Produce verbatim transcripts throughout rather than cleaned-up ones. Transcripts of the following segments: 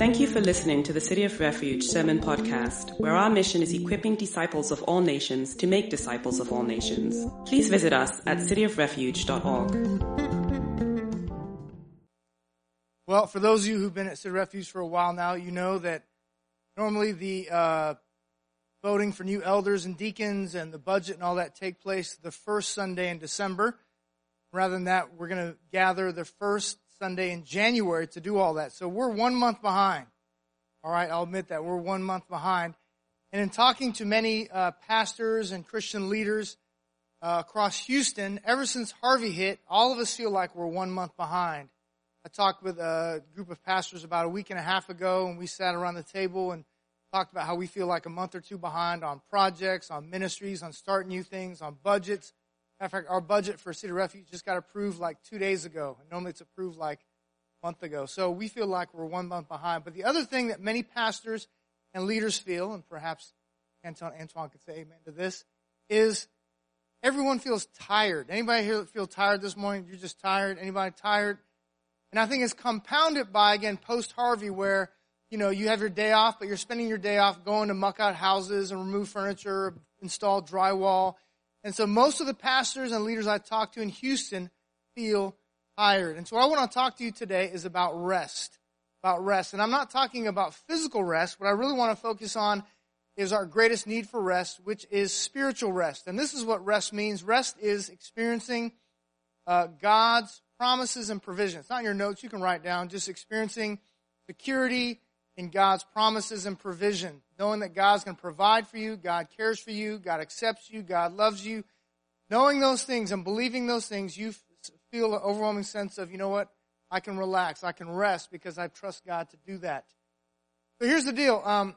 Thank you for listening to the City of Refuge Sermon Podcast, where our mission is equipping disciples of all nations to make disciples of all nations. Please visit us at city of refuge dot org. Well, for those of you who've been at City of Refuge for a while now, you know that normally the uh, voting for new elders and deacons and the budget and all that take place the first Sunday in December. Rather than that, we're going to gather the first Sunday in January to do all that. So we're one month behind. All right, I'll admit that. We're one month behind. And in talking to many uh, pastors and Christian leaders uh, across Houston, ever since Harvey hit, all of us feel like we're one month behind. I talked with a group of pastors about a week and a half ago, and we sat around the table and talked about how we feel like a month or two behind on projects, on ministries, on starting new things, on budgets. In fact, our budget for City of Refuge just got approved like two days ago. And normally it's approved like a month ago. So we feel like we're one month behind. But the other thing that many pastors and leaders feel, and perhaps Antoine, Antoine could say amen to this, is everyone feels tired. Anybody here feel tired this morning? You're just tired? Anybody tired? And I think it's compounded by, again, post-Harvey, where, you know, you have your day off, but you're spending your day off going to muck out houses and remove furniture, install drywall. And so most of the pastors and leaders I talk to in Houston feel tired. And so what I want to talk to you today is about rest, about rest. And I'm not talking about physical rest. What I really want to focus on is our greatest need for rest, which is spiritual rest. And this is what rest means. Rest is experiencing uh, God's promises and provision. It's not in your notes. You can write down. Just experiencing security in God's promises and provision. Knowing that God's going to provide for you, God cares for you, God accepts you, God loves you. Knowing those things and believing those things, you feel an overwhelming sense of, you know what, I can relax, I can rest because I trust God to do that. So here's the deal. Um,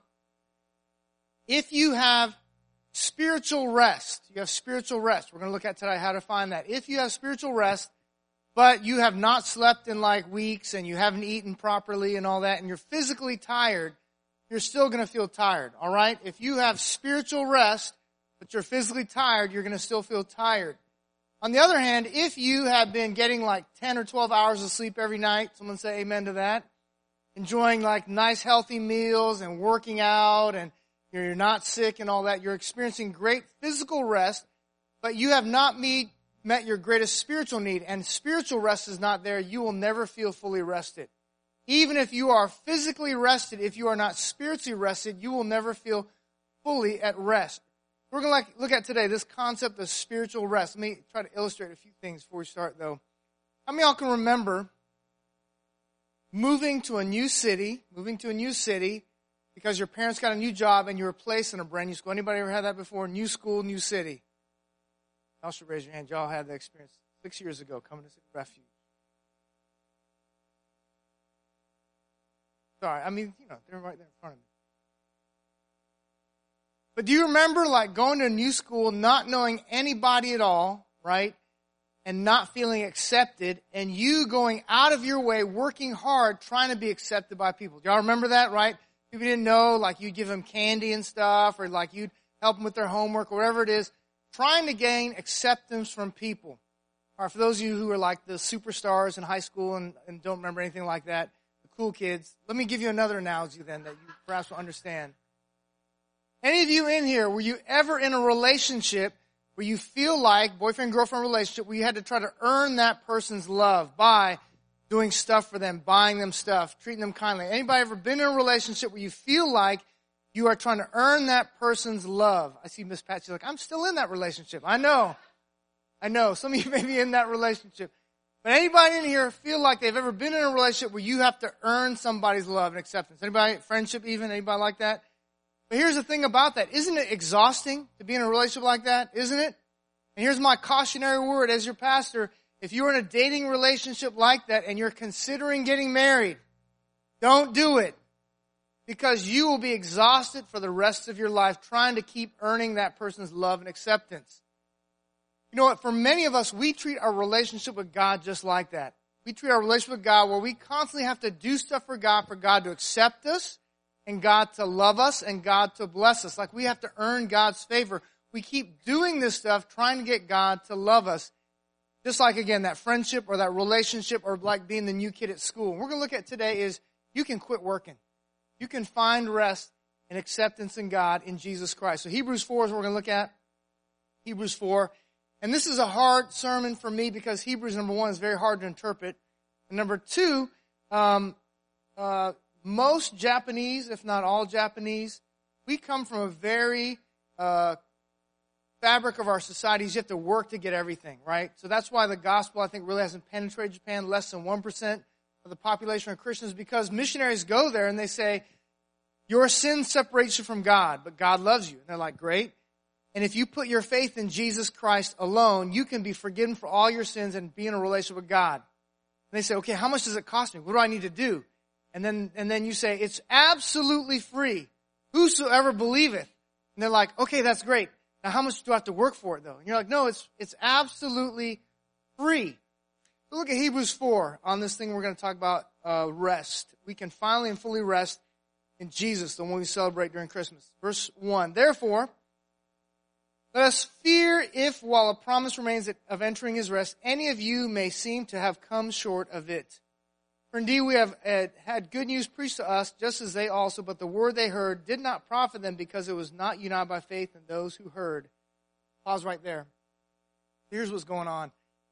if you have spiritual rest, you have spiritual rest. We're going to look at today how to find that. If you have spiritual rest, but you have not slept in like weeks and you haven't eaten properly and all that, and you're physically tired, you're still going to feel tired, all right? If you have spiritual rest, but you're physically tired, you're going to still feel tired. On the other hand, if you have been getting like ten or twelve hours of sleep every night, someone say amen to that, enjoying like nice healthy meals and working out and you're not sick and all that, you're experiencing great physical rest, but you have not meet, met your greatest spiritual need, and spiritual rest is not there, you will never feel fully rested. Even if you are physically rested, if you are not spiritually rested, you will never feel fully at rest. We're going to like, look at today this concept of spiritual rest. Let me try to illustrate a few things before we start, though. How many of y'all can remember moving to a new city, moving to a new city because your parents got a new job and you were placed in a brand new school? Anybody ever had that before? New school, new city. Y'all should raise your hand. Y'all had that experience six years ago coming to City of Refuge. Sorry, I mean, you know, they're right there in front of me. But do you remember, like, going to a new school, not knowing anybody at all, right, and not feeling accepted, and you going out of your way, working hard, trying to be accepted by people? Do y'all remember that, right? People didn't know, like, you'd give them candy and stuff, or, like, you'd help them with their homework, or whatever it is, trying to gain acceptance from people. All right, for those of you who are, like, the superstars in high school and, and don't remember anything like that, cool kids. Let me give you another analogy then that you perhaps will understand. Any of you in here, were you ever in a relationship where you feel like, boyfriend-girlfriend relationship, where you had to try to earn that person's love by doing stuff for them, buying them stuff, treating them kindly? Anybody ever been in a relationship where you feel like you are trying to earn that person's love? I see Miss Pat, she's like, I'm still in that relationship. I know. I know. Some of you may be in that relationship. But anybody in here feel like they've ever been in a relationship where you have to earn somebody's love and acceptance? Anybody, friendship even, anybody like that? But here's the thing about that. Isn't it exhausting to be in a relationship like that? Isn't it? And here's my cautionary word as your pastor. If you're in a dating relationship like that and you're considering getting married, don't do it. Because you will be exhausted for the rest of your life trying to keep earning that person's love and acceptance. You know what? For many of us, we treat our relationship with God just like that. We treat our relationship with God where we constantly have to do stuff for God, for God to accept us, and God to love us, and God to bless us. Like we have to earn God's favor. We keep doing this stuff, trying to get God to love us. Just like, again, that friendship or that relationship or like being the new kid at school. What we're going to look at today is you can quit working. You can find rest and acceptance in God in Jesus Christ. So Hebrews four is what we're going to look at. Hebrews four. And this is a hard sermon for me because Hebrews, number one, is very hard to interpret. And number two, um, uh, most Japanese, if not all Japanese, we come from a very uh, fabric of our societies. You have to work to get everything, right? So that's why the gospel, I think, really hasn't penetrated Japan. Less than one percent of the population are Christians, because missionaries go there and they say, your sin separates you from God, but God loves you. And they're like, great. And if you put your faith in Jesus Christ alone, you can be forgiven for all your sins and be in a relationship with God. And they say, okay, how much does it cost me? What do I need to do? And then, and then you say, it's absolutely free. Whosoever believeth. And they're like, okay, that's great. Now how much do I have to work for it though? And you're like, no, it's, it's absolutely free. So look at Hebrews four on this thing we're going to talk about, uh, rest. We can finally and fully rest in Jesus, the one we celebrate during Christmas. Verse one, therefore, let us fear if, while a promise remains of entering his rest, any of you may seem to have come short of it. For indeed we have had good news preached to us, just as they also, but the word they heard did not profit them, because it was not united by faith in those who heard. Pause right there. Here's what's going on.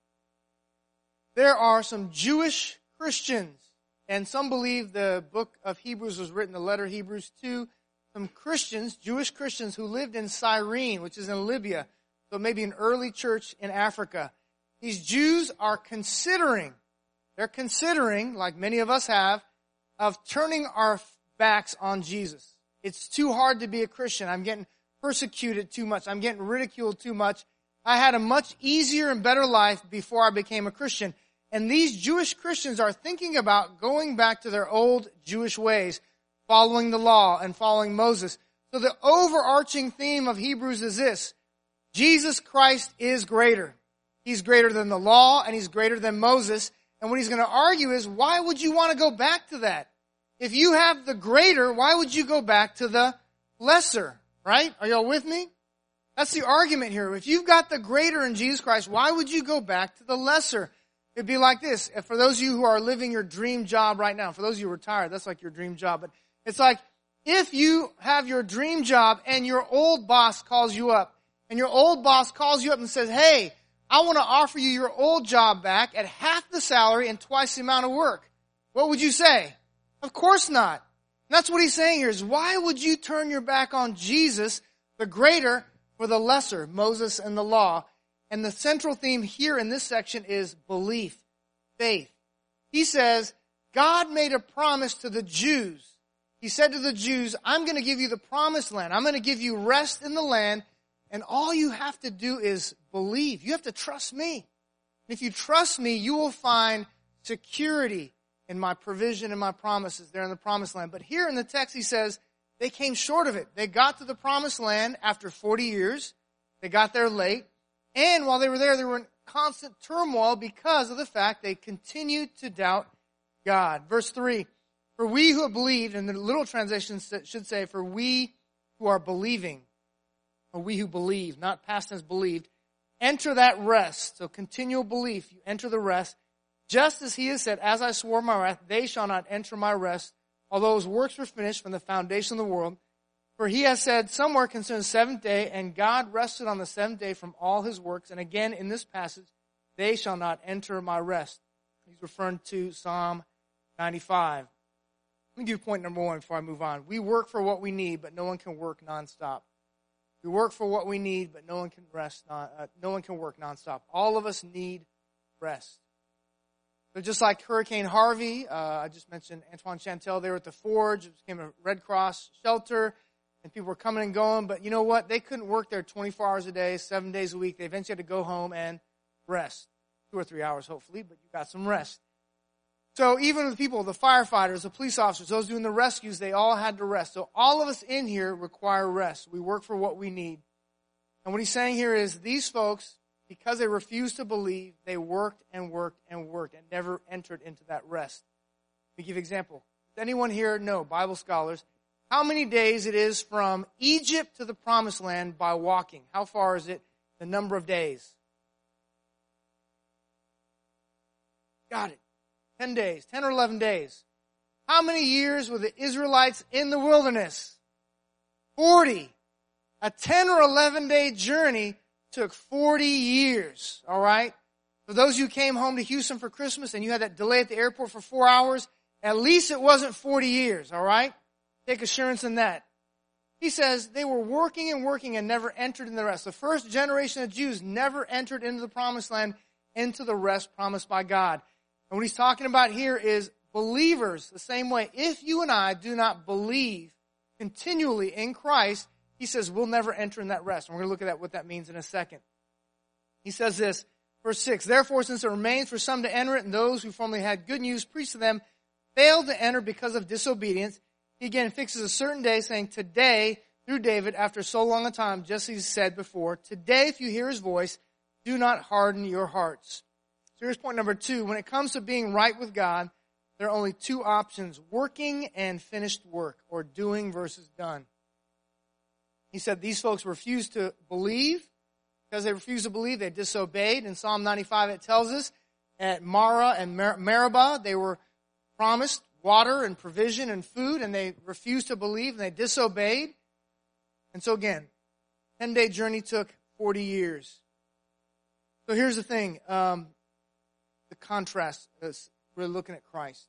There are some Jewish Christians, and some believe the book of Hebrews was written, the letter Hebrews, to some Christians, Jewish Christians who lived in Cyrene, which is in Libya, so maybe an early church in Africa. These Jews are considering, they're considering, like many of us have, of turning our backs on Jesus. It's too hard to be a Christian. I'm getting persecuted too much. I'm getting ridiculed too much. I had a much easier and better life before I became a Christian. And these Jewish Christians are thinking about going back to their old Jewish ways, following the law and following Moses. So the overarching theme of Hebrews is this: Jesus Christ is greater. He's greater than the law, and he's greater than Moses. And what he's going to argue is, why would you want to go back to that? If you have the greater, why would you go back to the lesser? Right? Are y'all with me? That's the argument here. If you've got the greater in Jesus Christ, why would you go back to the lesser? It'd be like this. For those of you who are living your dream job right now, for those of you who are retired, that's like your dream job. But it's like, if you have your dream job and your old boss calls you up, and your old boss calls you up and says, hey, I want to offer you your old job back at half the salary and twice the amount of work. What would you say? Of course not. And that's what he's saying here is, why would you turn your back on Jesus, the greater, for the lesser, Moses and the law? And the central theme here in this section is belief, faith. He says, God made a promise to the Jews. He said to the Jews, I'm going to give you the promised land. I'm going to give you rest in the land. And all you have to do is believe. You have to trust me. And if you trust me, you will find security in my provision and my promises there in the promised land. But here in the text, he says, they came short of it. They got to the promised land after forty years. They got there late. And while they were there, they were in constant turmoil because of the fact they continued to doubt God. Verse three, for we who have believed, and the little translation should say, for we who are believing, or we who believe, not past tense believed, enter that rest. So continual belief, you enter the rest. Just as he has said, as I swore my wrath, they shall not enter my rest, although his works were finished from the foundation of the world. For he has said somewhere concerning the seventh day, and God rested on the seventh day from all his works. And again, in this passage, they shall not enter my rest. He's referring to Psalm ninety-five. Let me give you point number one before I move on. We work for what we need, but no one can work nonstop. We work for what we need, but no one can rest. Uh, no one can work nonstop. All of us need rest. So just like Hurricane Harvey, uh, I just mentioned Antoine Chantel, they were at the Forge. It became a Red Cross shelter, and people were coming and going. But you know what? They couldn't work there twenty-four hours a day, seven days a week. They eventually had to go home and rest. Two or three hours, hopefully, but you got some rest. So even the people, the firefighters, the police officers, those doing the rescues, they all had to rest. So all of us in here require rest. We work for what we need. And what he's saying here is these folks, because they refused to believe, they worked and worked and worked and never entered into that rest. Let me give you an example. Does anyone here know, Bible scholars, how many days it is from Egypt to the Promised Land by walking? How far is it? The number of days? Got it. Ten days, ten or eleven days. How many years were the Israelites in the wilderness? forty. A ten or eleven day journey took forty years, all right? For those of you who came home to Houston for Christmas and you had that delay at the airport for four hours, at least it wasn't forty years, all right? Take assurance in that. He says they were working and working and never entered in the rest. The first generation of Jews never entered into the promised land, into the rest promised by God. And what he's talking about here is believers the same way. If you and I do not believe continually in Christ, he says we'll never enter in that rest. And we're going to look at that, what that means in a second. He says this, verse six, therefore, since it remains for some to enter it, and those who formerly had good news preached to them failed to enter because of disobedience, he again fixes a certain day, saying, today, through David, after so long a time, just as he said before, today, if you hear his voice, do not harden your hearts. So here's point number two. When it comes to being right with God, there are only two options, working and finished work, or doing versus done. He said these folks refused to believe. Because they refused to believe, they disobeyed. In Psalm ninety-five, it tells us, at Marah and Mer- Meribah, they were promised water and provision and food, and they refused to believe, and they disobeyed. And so again, ten-day journey took forty years. So here's the thing, um, the contrast is we're looking at Christ.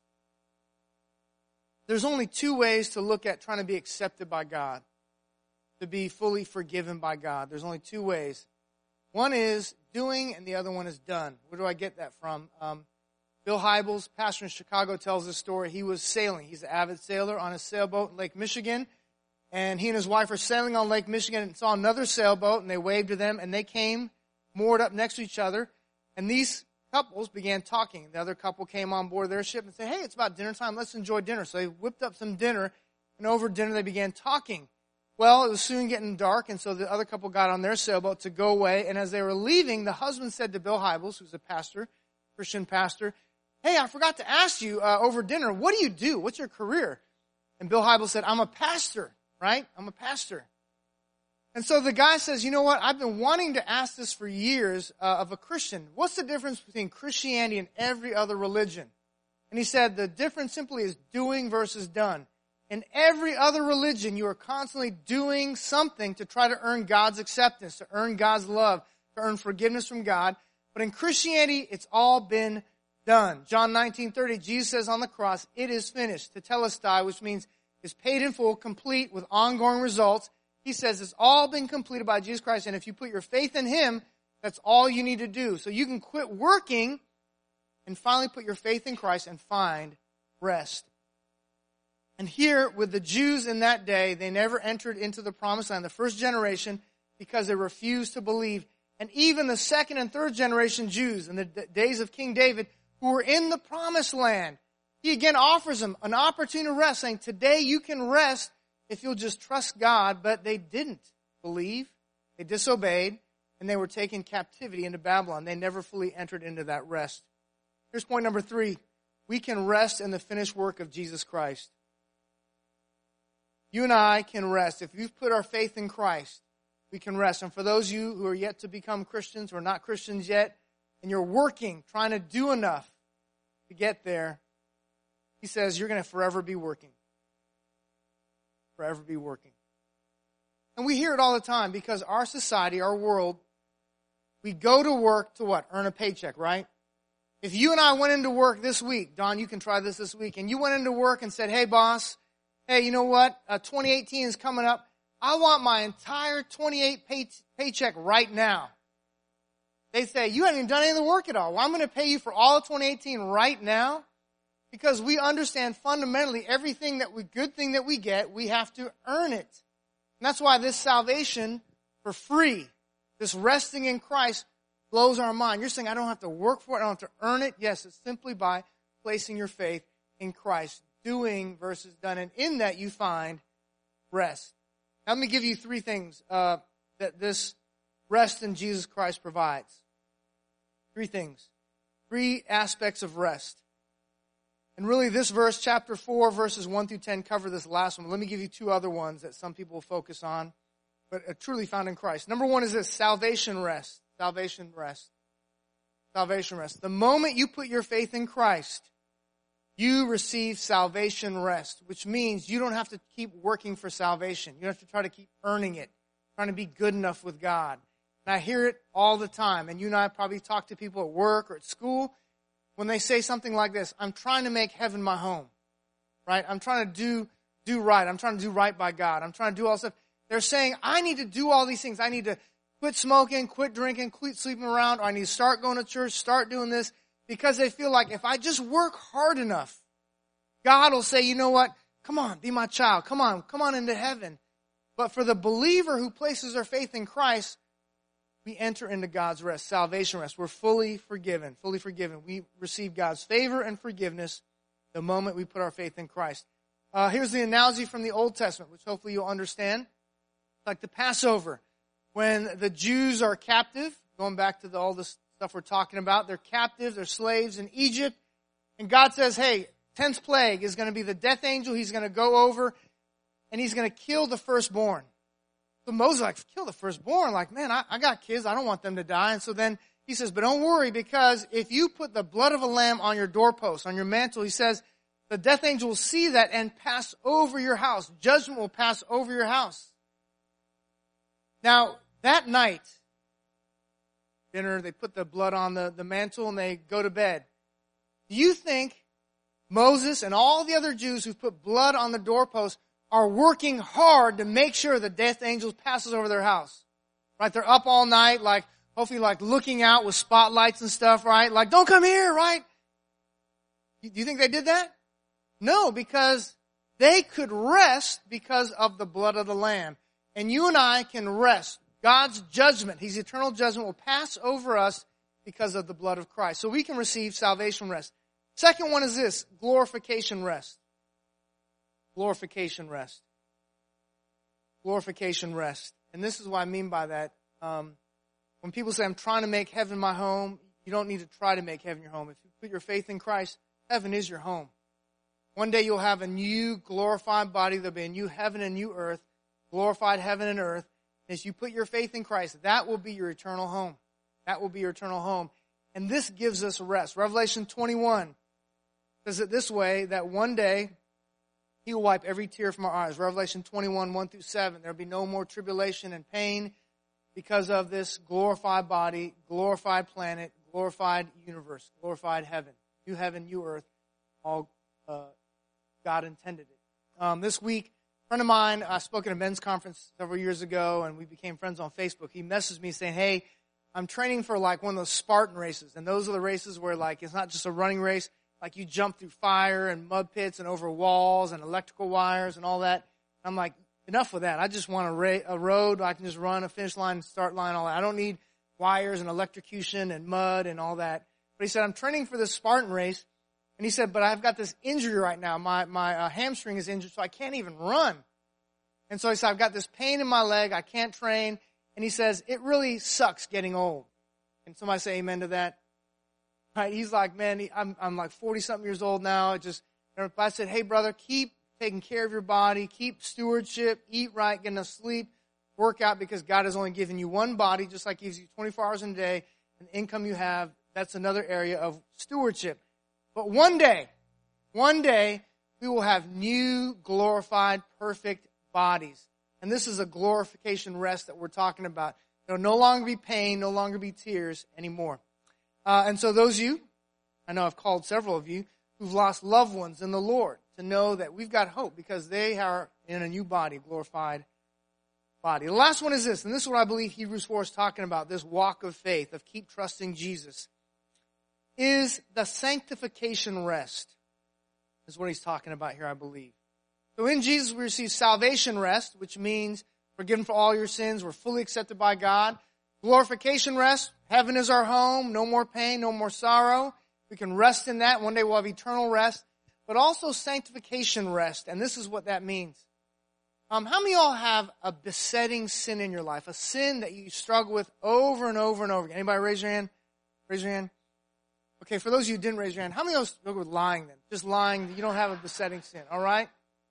There's only two ways to look at trying to be accepted by God, to be fully forgiven by God. There's only two ways. One is doing, and the other one is done. Where do I get that from? Um, Bill Hybels, pastor in Chicago, tells this story. He was sailing. He's an avid sailor on a sailboat in Lake Michigan. And he and his wife are sailing on Lake Michigan and saw another sailboat, and they waved to them, and they came moored up next to each other. And these couples began talking. The other couple came on board their ship and said, hey, it's about dinner time. Let's enjoy dinner. So they whipped up some dinner, and over dinner they began talking. Well, it was soon getting dark, and so the other couple got on their sailboat to go away. And as they were leaving, the husband said to Bill Hybels, who's a pastor, Christian pastor, hey, I forgot to ask you uh, over dinner, what do you do? What's your career? And Bill Hybels said, I'm a pastor, right? I'm a pastor. And so the guy says, you know what? I've been wanting to ask this for years uh, of a Christian. What's the difference between Christianity and every other religion? And he said, the difference simply is doing versus done. In every other religion, you are constantly doing something to try to earn God's acceptance, to earn God's love, to earn forgiveness from God. But in Christianity, it's all been done. John nineteen thirty, Jesus says on the cross, it is finished, tetelestai, which means it's paid in full, complete, with ongoing results. He says it's all been completed by Jesus Christ, and if you put your faith in Him, that's all you need to do. So you can quit working and finally put your faith in Christ and find rest. And here, with the Jews in that day, they never entered into the promised land, the first generation, because they refused to believe. And even the second and third generation Jews in the d- days of King David, who were in the promised land, he again offers them an opportunity to rest, saying, today you can rest if you'll just trust God. But they didn't believe. They disobeyed, and they were taken captivity into Babylon. They never fully entered into that rest. Here's point number three. We can rest in the finished work of Jesus Christ. You and I can rest. If we've put our faith in Christ, we can rest. And for those of you who are yet to become Christians, or not Christians yet, and you're working, trying to do enough to get there, he says you're going to forever be working. Forever be working. And we hear it all the time because our society, our world, we go to work to what? Earn a paycheck, right? If you and I went into work this week, Don, you can try this this week, and you went into work and said, hey, boss, hey, you know what? Uh, twenty eighteen is coming up. I want my entire twenty-eight pay- paycheck right now. They say, you haven't even done any of the work at all. Well, I'm going to pay you for all of twenty eighteen right now, because we understand fundamentally everything that we, good thing that we get, we have to earn it. And that's why this salvation for free, this resting in Christ, blows our mind. You're saying, I don't have to work for it, I don't have to earn it. Yes, it's simply by placing your faith in Christ. Doing versus done. And in that you find rest. Now, let me give you three things uh, that this rest in Jesus Christ provides. Three things. Three aspects of rest. And really this verse, chapter four, verses one through ten, cover this last one. Let me give you two other ones that some people focus on, but are truly found in Christ. Number one is this, salvation rest. Salvation rest. Salvation rest. The moment you put your faith in Christ, you receive salvation rest, which means you don't have to keep working for salvation. You don't have to try to keep earning it, trying to be good enough with God. And I hear it all the time. And you and I probably talk to people at work or at school when they say something like this: I'm trying to make heaven my home, right? I'm trying to do, do right. I'm trying to do right by God. I'm trying to do all this stuff. They're saying, I need to do all these things. I need to quit smoking, quit drinking, quit sleeping around, or I need to start going to church, start doing this, because they feel like if I just work hard enough, God will say, you know what? Come on, be my child. Come on, come on into heaven. But for the believer who places their faith in Christ, we enter into God's rest, salvation rest. We're fully forgiven, fully forgiven. We receive God's favor and forgiveness the moment we put our faith in Christ. Uh, here's the analogy from the Old Testament, which hopefully you'll understand. Like the Passover, when the Jews are captive, going back to the, all this stuff we're talking about, they're captive, they're slaves in Egypt, and God says, hey, tenth plague is going to be the death angel. He's going to go over, and he's going to kill the firstborn. So Moses is like, kill the firstborn? Like, man, I, I got kids. I don't want them to die. And so then he says, but don't worry, because if you put the blood of a lamb on your doorpost, on your mantle, he says, the death angel will see that and pass over your house. Judgment will pass over your house. Now, that night, dinner, they put the blood on the, the mantle and they go to bed. Do you think Moses and all the other Jews who put blood on the doorpost are working hard to make sure the death angel passes over their house? Right? They're up all night, like, hopefully like looking out with spotlights and stuff, right? Like, don't come here, right? Do you think they did that? No, because they could rest because of the blood of the Lamb. And you and I can rest. God's judgment, His eternal judgment, will pass over us because of the blood of Christ. So we can receive salvation rest. Second one is this: glorification rest. Glorification rest. Glorification rest. And this is what I mean by that. Um, when people say, I'm trying to make heaven my home, you don't need to try to make heaven your home. If you put your faith in Christ, heaven is your home. One day you'll have a new glorified body. There'll be a new heaven and new earth, glorified heaven and earth. As you put your faith in Christ, that will be your eternal home. That will be your eternal home. And this gives us rest. Revelation twenty-one says it this way, that one day He will wipe every tear from our eyes. Revelation twenty-one, one through seven. There will be no more tribulation and pain because of this glorified body, glorified planet, glorified universe, glorified heaven. New heaven, new earth, all uh, God intended it. Um, this week, a friend of mine, I spoke at a men's conference several years ago, and we became friends on Facebook. He messaged me saying, hey, I'm training for like one of those Spartan races. And those are the races where like it's not just a running race. Like you jump through fire and mud pits and over walls and electrical wires and all that. I'm like, enough with that. I just want a, ra- a road. I can just run a finish line, start line, all that. I don't need wires and electrocution and mud and all that. But he said, I'm training for this Spartan race. And he said, but I've got this injury right now. My, my uh, hamstring is injured, so I can't even run. And so he said, I've got this pain in my leg. I can't train. And he says, it really sucks getting old. Can somebody say amen to that? Right? He's like, man, he, I'm, I'm like forty-something years old now. It just, I said, hey, brother, keep taking care of your body. Keep stewardship. Eat right. Get enough sleep. Work out, because God has only given you one body, just like He gives you twenty-four hours in a day. And the income you have, that's another area of stewardship. But one day, one day, we will have new, glorified, perfect bodies. And this is a glorification rest that we're talking about. There will no longer be pain, no longer be tears anymore. Uh, and so those of you, I know I've called several of you, who've lost loved ones in the Lord, to know that we've got hope because they are in a new body, glorified body. The last one is this, and this is what I believe Hebrews four is talking about, this walk of faith, of keep trusting Jesus, is the sanctification rest, is what he's talking about here, I believe. So in Jesus we receive salvation rest, which means forgiven for all your sins, we're fully accepted by God. Glorification rest, heaven is our home, no more pain, no more sorrow. We can rest in that. One day we'll have eternal rest. But also sanctification rest, and this is what that means. Um, how many of y'all have a besetting sin in your life, a sin that you struggle with over and over and over again? Anybody raise your hand? Raise your hand. Okay, for those of you who didn't raise your hand, how many of you struggle with lying then? Just lying, you don't have a besetting sin, all right?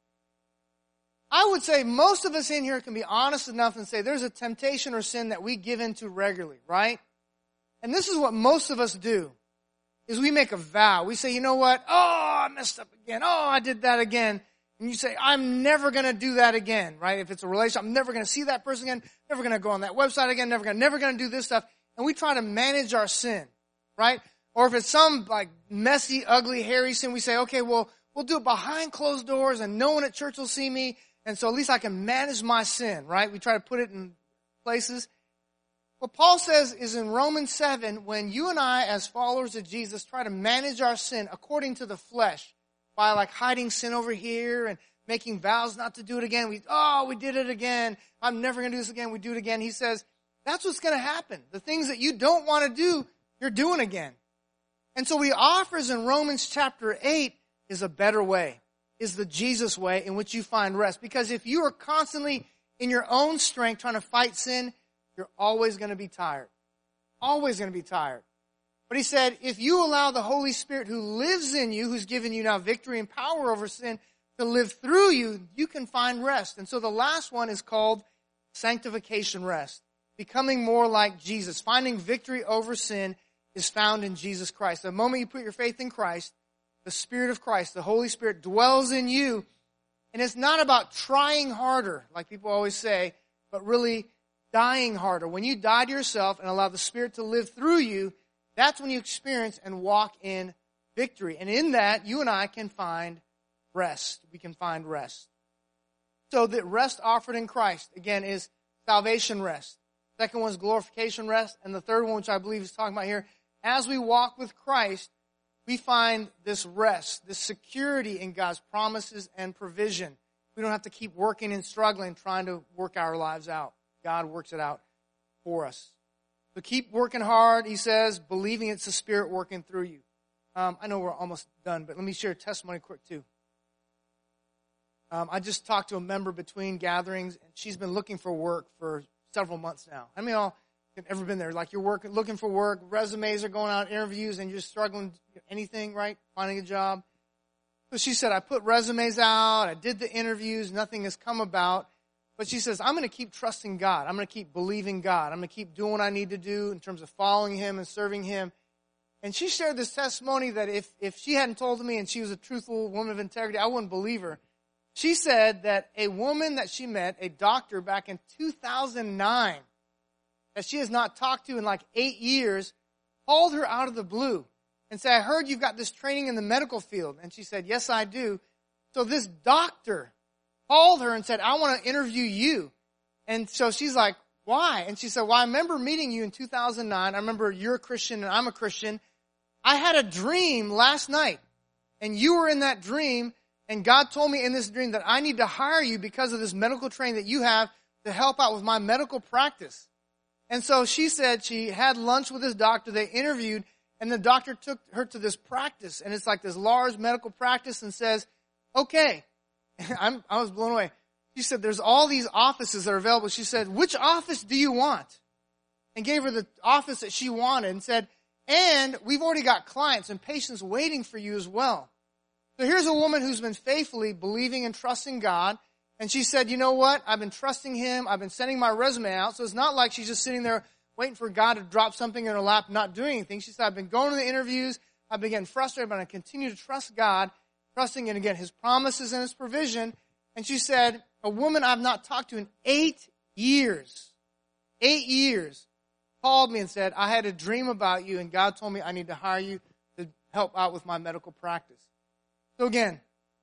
I would say most of us in here can be honest enough and say there's a temptation or sin that we give into regularly, right? And this is what most of us do. is we make a vow. We say, you know what? Oh, I messed up again. Oh, I did that again. And you say, I'm never going to do that again, right? If it's a relationship, I'm never going to see that person again. Never going to go on that website again. Never going, never going to do this stuff. And we try to manage our sin, right? Or if it's some like messy, ugly, hairy sin, we say, okay, well, we'll do it behind closed doors and no one at church will see me. And so at least I can manage my sin, right? We try to put it in places. What Paul says is in Romans seven, when you and I, as followers of Jesus, try to manage our sin according to the flesh, by like hiding sin over here and making vows not to do it again. We, oh, we did it again. I'm never going to do this again. We do it again. He says, that's what's going to happen. The things that you don't want to do, you're doing again. And so what he offers in Romans chapter eight is a better way, is the Jesus way in which you find rest. Because if you are constantly in your own strength trying to fight sin, you're always going to be tired. Always going to be tired. But he said, if you allow the Holy Spirit who lives in you, who's given you now victory and power over sin, to live through you, you can find rest. And so the last one is called sanctification rest. Becoming more like Jesus. Finding victory over sin is found in Jesus Christ. The moment you put your faith in Christ, the Spirit of Christ, the Holy Spirit dwells in you. And it's not about trying harder, like people always say, but really dying harder. When you die to yourself and allow the Spirit to live through you, that's when you experience and walk in victory. And in that, you and I can find rest. We can find rest. So the rest offered in Christ, again, is salvation rest. Second one is glorification rest. And the third one, which I believe is talking about here, as we walk with Christ, we find this rest, this security in God's promises and provision. We don't have to keep working and struggling, trying to work our lives out. God works it out for us. So keep working hard, he says, believing it's the Spirit working through you. Um, I know we're almost done, but let me share a testimony quick too. Um, I just talked to a member between gatherings, and she's been looking for work for several months now. I mean, all have ever been there? Like you're working, looking for work, resumes are going out, interviews, and you're just struggling, anything, right? Finding a job. So she said, I put resumes out, I did the interviews, nothing has come about. But she says, I'm going to keep trusting God. I'm going to keep believing God. I'm going to keep doing what I need to do in terms of following him and serving him. And she shared this testimony that if, if she hadn't told me and she was a truthful woman of integrity, I wouldn't believe her. She said that a woman that she met, a doctor back in two thousand nine, that she has not talked to in like eight years, called her out of the blue and said, I heard you've got this training in the medical field. And she said, yes, I do. So this doctor called her and said, I want to interview you. And so she's like, why? And she said, well, I remember meeting you in two thousand nine. I remember you're a Christian and I'm a Christian. I had a dream last night and you were in that dream, and God told me in this dream that I need to hire you because of this medical training that you have to help out with my medical practice. And so she said she had lunch with this doctor. They interviewed, and the doctor took her to this practice, and it's like this large medical practice, and says, okay, I'm, I was blown away. She said, there's all these offices that are available. She said, which office do you want? And gave her the office that she wanted and said, and we've already got clients and patients waiting for you as well. So here's a woman who's been faithfully believing and trusting God. And she said, you know what? I've been trusting him. I've been sending my resume out. So it's not like she's just sitting there waiting for God to drop something in her lap, not doing anything. She said, I've been going to the interviews. I've been getting frustrated, but I continue to trust God, trusting in, again, his promises and his provision. And she said, a woman I've not talked to in eight years, eight years, called me and said, I had a dream about you, and God told me I need to hire you to help out with my medical practice. So again,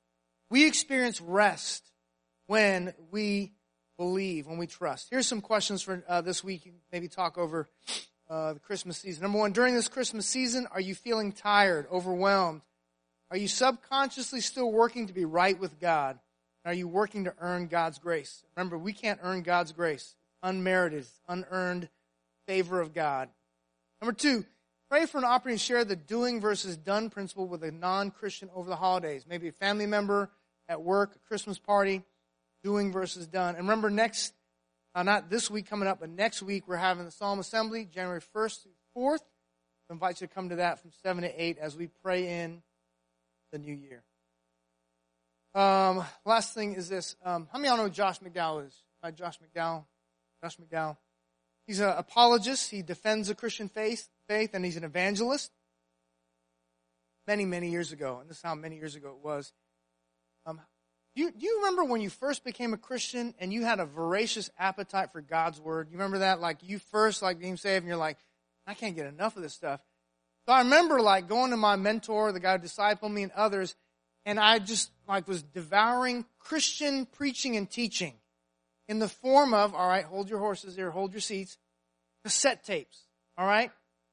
we experience rest when we believe, when we trust. Here's some questions for uh, this week. You can maybe talk over uh, the Christmas season. Number one, during this Christmas season, are you feeling tired, overwhelmed? Are you subconsciously still working to be right with God? Are you working to earn God's grace? Remember, we can't earn God's grace. Unmerited, unearned favor of God. Number two, pray for an opportunity to share the doing versus done principle with a non-Christian over the holidays. Maybe a family member at work, a Christmas party, doing versus done. And remember, next, uh, not this week coming up, but next week we're having the Solemn Assembly, January first through fourth. I invite you to come to that from seven to eight as we pray in the new year. Um, last thing is this. Um, how many of y'all know who Josh McDowell is? Uh, Josh McDowell. Josh McDowell. He's an apologist. He defends the Christian faith, faith, and he's an evangelist. many, many years ago, and this is how many years ago it was. Um, do you, do you remember when you first became a Christian and you had a voracious appetite for God's word? You remember that? Like you first like being saved and you're like, I can't get enough of this stuff. So I remember like going to my mentor, the guy who discipled me and others, and I just like was devouring Christian preaching and teaching in the form of, all right, hold your horses here, hold your seats, cassette tapes, all right?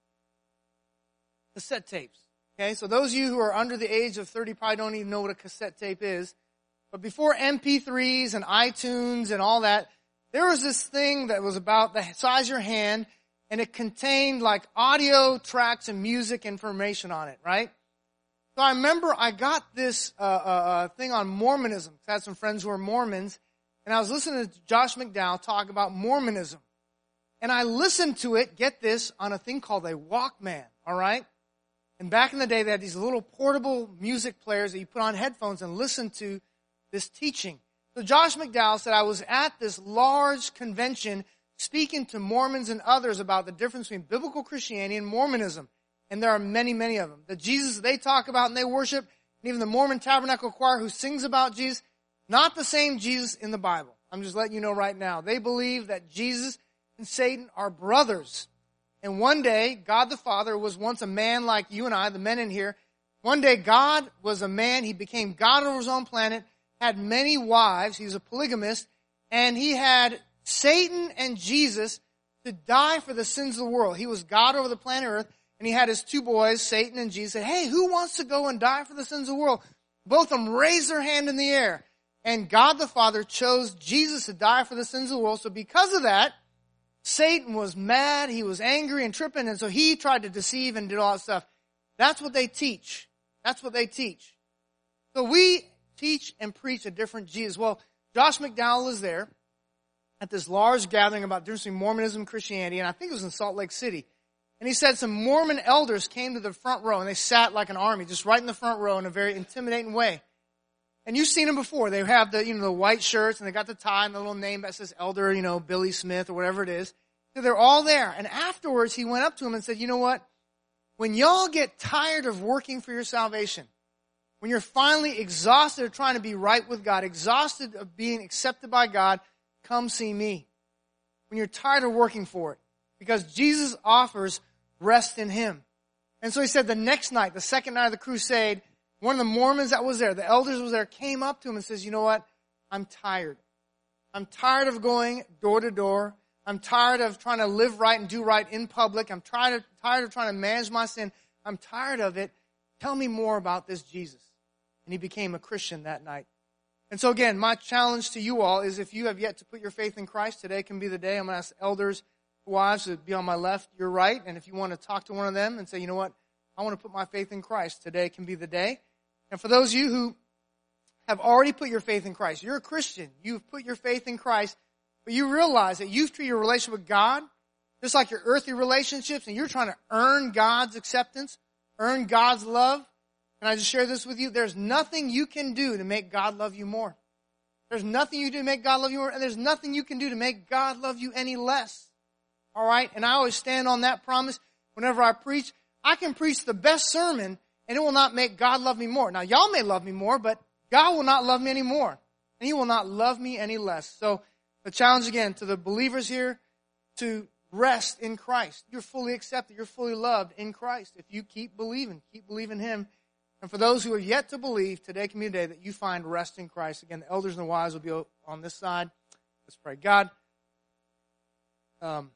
Cassette tapes. Okay, so those of you who are under the age of thirty probably don't even know what a cassette tape is. But before M P threes and iTunes and all that, there was this thing that was about the size of your hand, and it contained like audio tracks and music information on it, right? So I remember I got this uh, uh, thing on Mormonism. I had some friends who were Mormons, and I was listening to Josh McDowell talk about Mormonism. And I listened to it, get this, on a thing called a Walkman, all right? And back in the day, they had these little portable music players that you put on headphones and listen to this teaching. So Josh McDowell said, I was at this large convention speaking to Mormons and others about the difference between biblical Christianity and Mormonism. And there are many, many of them. The Jesus they talk about and they worship, and even the Mormon Tabernacle Choir who sings about Jesus, not the same Jesus in the Bible. I'm just letting you know right now. They believe that Jesus and Satan are brothers. And one day, God the Father was once a man like you and I, the men in here. One day, God was a man. He became God over his own planet, had many wives. He was a polygamist. And he had Satan and Jesus to die for the sins of the world. He was God over the planet Earth. And he had his two boys, Satan and Jesus, said, hey, who wants to go and die for the sins of the world? Both of them raised their hand in the air. And God the Father chose Jesus to die for the sins of the world. So because of that, Satan was mad, he was angry and tripping, and so he tried to deceive and did all that stuff. That's what they teach. That's what they teach. So we teach and preach a different Jesus. Well, Josh McDowell was there at this large gathering about the difference between Mormonism and Christianity, and I think it was in Salt Lake City. And he said some Mormon elders came to the front row, and they sat like an army, just right in the front row in a very intimidating way. And you've seen them before. They have the, you know, the white shirts, and they got the tie and the little name that says Elder, you know, Billy Smith or whatever it is. So they're all there. And afterwards, he went up to them and said, you know what? When y'all get tired of working for your salvation, when you're finally exhausted of trying to be right with God, exhausted of being accepted by God, come see me. When you're tired of working for it. Because Jesus offers rest in him. And so he said the next night, the second night of the crusade, one of the Mormons that was there, the elders was there, came up to him and says, you know what? I'm tired. I'm tired of going door to door. I'm tired of trying to live right and do right in public. I'm tired of, tired of trying to manage my sin. I'm tired of it. Tell me more about this Jesus. And he became a Christian that night. And so again, my challenge to you all is if you have yet to put your faith in Christ, today can be the day. I'm going to ask elders, wives to be on my left, your right. And if you want to talk to one of them and say, you know what? I want to put my faith in Christ. Today can be the day. And for those of you who have already put your faith in Christ, you're a Christian. You've put your faith in Christ, but you realize that you've treated your relationship with God just like your earthly relationships, and you're trying to earn God's acceptance, earn God's love. Can I just share this with you? There's nothing you can do to make God love you more. There's nothing you do to make God love you more, and there's nothing you can do to make God love you any less. All right? And I always stand on that promise whenever I preach. I can preach the best sermon, and it will not make God love me more. Now, y'all may love me more, but God will not love me any more. And he will not love me any less. So the challenge again to the believers here to rest in Christ. You're fully accepted. You're fully loved in Christ. If you keep believing, keep believing him. And for those who are yet to believe, today can be a day that you find rest in Christ. Again, the elders and the wives will be on this side. Let's pray. God, um,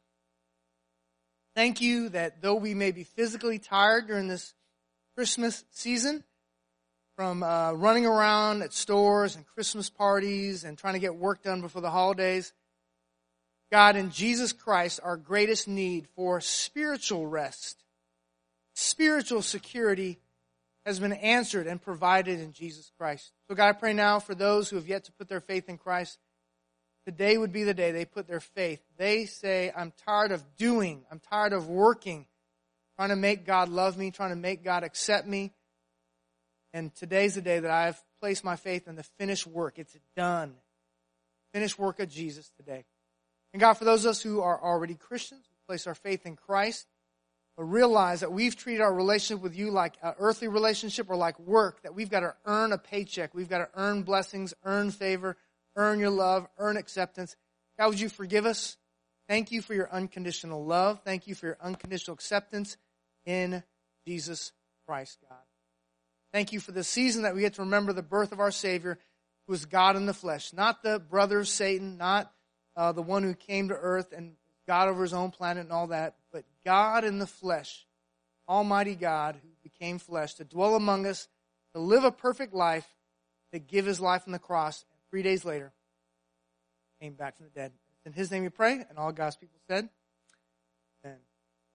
thank you that though we may be physically tired during this Christmas season, from uh, running around at stores and Christmas parties and trying to get work done before the holidays, God, in Jesus Christ, our greatest need for spiritual rest, spiritual security has been answered and provided in Jesus Christ. So God, I pray now for those who have yet to put their faith in Christ, today would be the day they put their faith. They say, I'm tired of doing, I'm tired of working, trying to make God love me, trying to make God accept me. And today's the day that I have placed my faith in the finished work. It's done. Finished work of Jesus today. And God, for those of us who are already Christians, we place our faith in Christ. but realize that we've treated our relationship with you like an earthly relationship or like work, that we've got to earn a paycheck. We've got to earn blessings, earn favor, earn your love, earn acceptance. God, would you forgive us? Thank you for your unconditional love. Thank you for your unconditional acceptance in Jesus Christ, God. Thank you for the season that we get to remember the birth of our Savior, who was God in the flesh, not the brother of Satan, not uh, the one who came to earth and God over his own planet and all that, but God in the flesh, Almighty God who became flesh to dwell among us, to live a perfect life, to give his life on the cross, and three days later came back from the dead. In his name we pray, and all God's people said,